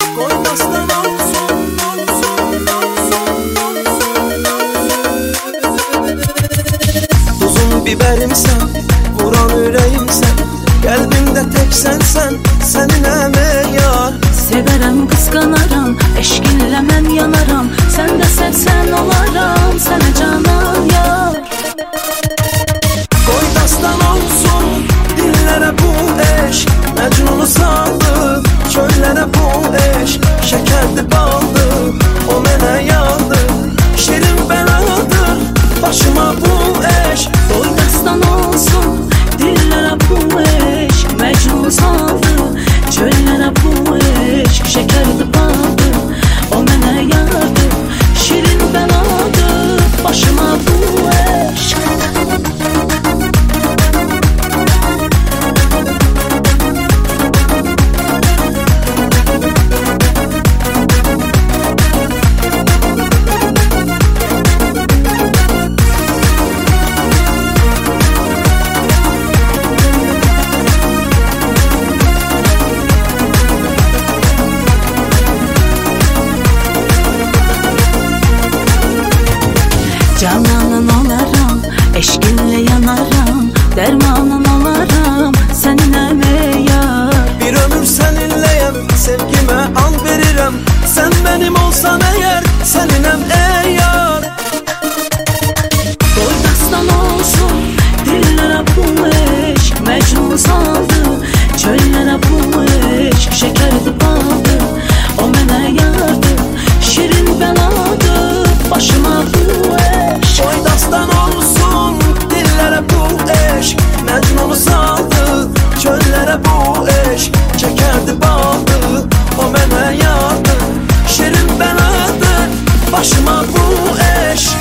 Qoy dastan olsun. Tuzum biberimsən, vuran ürəyimsən, qəlbimdə tək sənsən, səninəm ey yar. Sevərəm, qısqanaram, eşqinlə mən yanaram, sən də sevsən olaram, sənə canan yar. Qoy dastan olsun, dillərə bu eşq, Məcnunu saldı, çöllərə bu eşq, şəkərli baldı, o mənə yandı, şirin bəladır, başıma bu eşq. Qoy dastan olsun, dillərə bu eşq, Məcnunu saldı, çöllərə bu eşq, şəkərli baldı, o mənə yandı, şirin bəladır, başıma bu eşq. Cananın olaram, eşqinlə yanaram, dərmanın olaram, səninəm ey yar. Bir ömür səninləyəm, sevgimə an verirəm, sən mənim olsan əgər, səninəm ey yar. Qoy dastan olsun, dillərə bu eşq, Məcnun saldı, çöllərə bu eşq, şəkərli baldı, o mənə yardı, şirin bəladır, başıma bu eşq. Qoy dastan olsun, dillərə bu eşq, Məcnunu saldı, çöllərə bu eşq, şəkərli baldı, o mənə yandı, şirin bəladır, başıma bu eşq.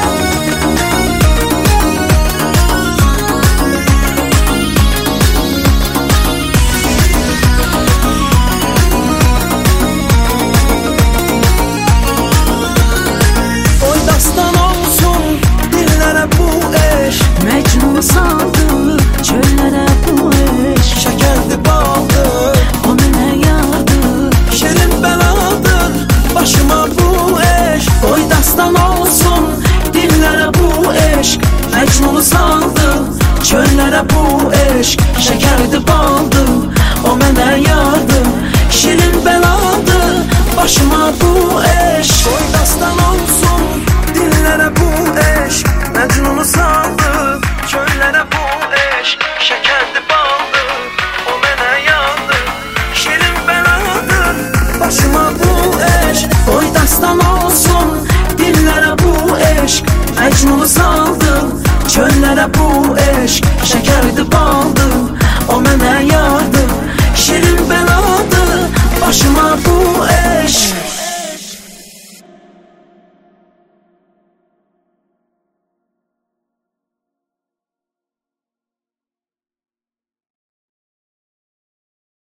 Qoy dastan olsun, dillərə bu eşq, Məcnun saldı, çöllərə bu eşq, şəkərli baldı, o mənə yardı, şirin bəladır, başıma bu eşq. Qoy dastan olsun, dillərə bu eşq, Məcnunu saldı, çöllərə bu eşq, şəkərli baldı, o mənə yardı, şirin bəladır, başıma bu eşq. Qoy dastan olsun, dillərə bu eşq, Məcnunu saldı, çöllərə bu eşq, şəkərli baldı, o mənə yandı, şirin bəladır, başıma bu eşq. Qoy dastan olsun, dillərə bu eşq, Məcnunu saldı, çöllərə bu eşq, şəkərli baldı, o mənə yandı.